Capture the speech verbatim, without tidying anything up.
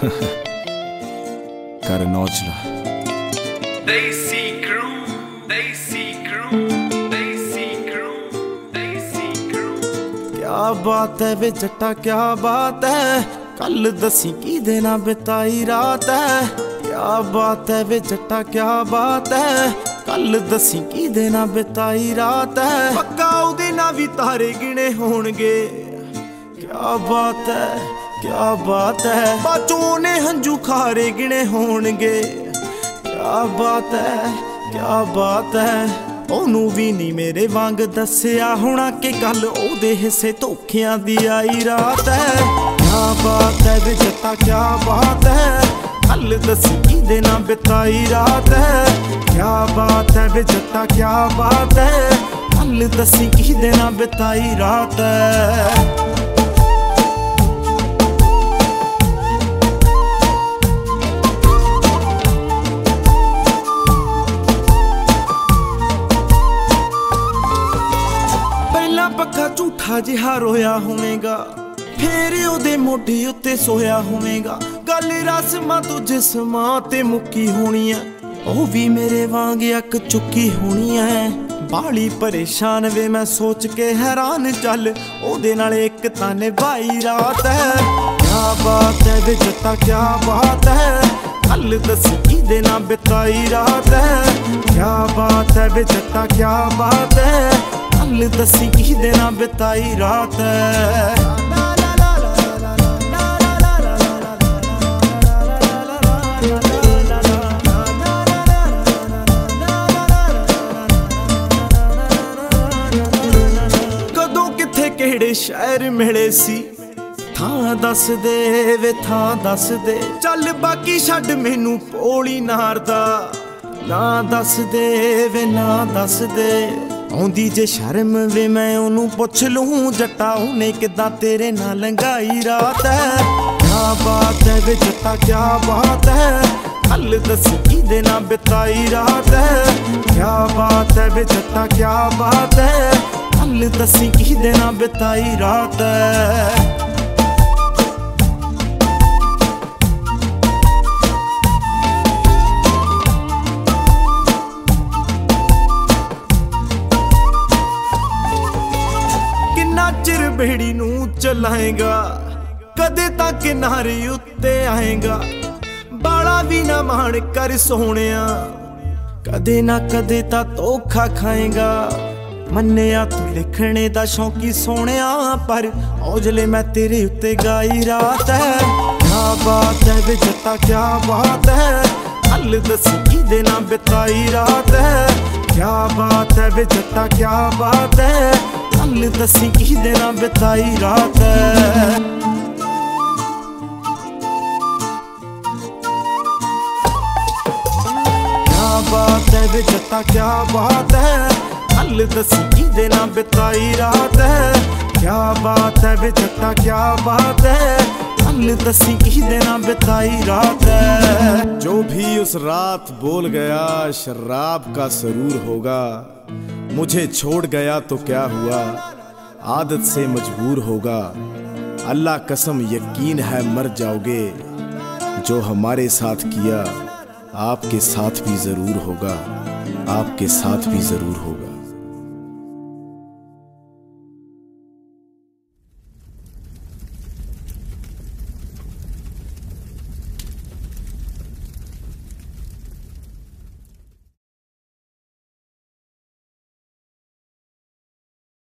कर नौचला Desi crew, Desi crew, Desi crew, Desi crew। क्या बात है वे जट्टा क्या बात है, कल दसी की देना बिताई रात है। क्या बात है वे जट्टा क्या बात है, कल दसी की देना बिताई रात है। पक्का उदे ना भी तारे गिने होणगे। क्या बात है क्या बात है, बाचों ने हंजू खारे गिने होणगे। क्या बात है क्या बात है, ओनू भी नहीं मेरे वांग दसिया होना कि कल ओदे हिस्से धोखियां दी आई रात है। क्या बात है वे जट्टा क्या बात है, कल दसी की देना बिताई रात है। क्या बात है वे जट्टा क्या बात है, कल दसी की देना बिताई रात है। पक्का झूठा जिहा रोया होवेगा, फेर ओदे मोढे उत्ते सोया होवेगा। गल रस्मां तो जिस्मां ते मुक्की होनी है, ओ भी मेरे वांग अक चुक्की होनी है। बाली परेशान वे मैं सोच के हैरान, चल ओदे नाल इक तां निभाई रात है। क्या बात है वे जट्टा क्या बात है, कल दसी की देना बिताई रात है। क्या बात है वे जट्टा क्या बात है, कल दसी की देना बिताई रात है। कदों किथे केड़े शहर मिले सी, थां दस दे वे थां दस दे। चल बाकी छड्ड मैनू पोली नारदा, ना दस दे वे ना दस दे। आउंदी जे शर्म वे मैं ओनू पुछ लूं, जट्टा उन्हें किदां तेरे नाल लंघाई रात है। क्या बात है वे जट्टा क्या बात है, कल दसी की देना बिताई रात है। क्या बात है वे जट्टा क्या बात है, कल दसी की देना बिताई रात है। चिर बेड़ी नू चलाएगा, कदे तक किनारे उत्ते आएगा। बाला भी ना मान कर सोहणिया, कदे ना कदे ता धोखा खाएगा। मन्निया तू लिखने दा शौकी सोहणिया, पर औजले मैं तेरे उत्ते गाई रात है। क्या बात है वे जट्टा क्या बात है, कल दसी की देना बिताई रात है। क्या बात है वे जट्टा क्या बात है, कल दसी की देना बिताई रात है। क्या बात है वे जट्टा क्या बात है, कल दसी की देना बिताई रात है। क्या बात है वे जट्टा क्या बात है, कल दसी की देना बिताई रात है। जो भी उस रात बोल गया शराब का सरूर होगा। मुझे छोड़ गया तो क्या हुआ, आदत से मजबूर होगा। अल्लाह कसम यकीन है मर जाओगे, जो हमारे साथ किया आपके साथ भी जरूर होगा, आपके साथ भी जरूर होगा।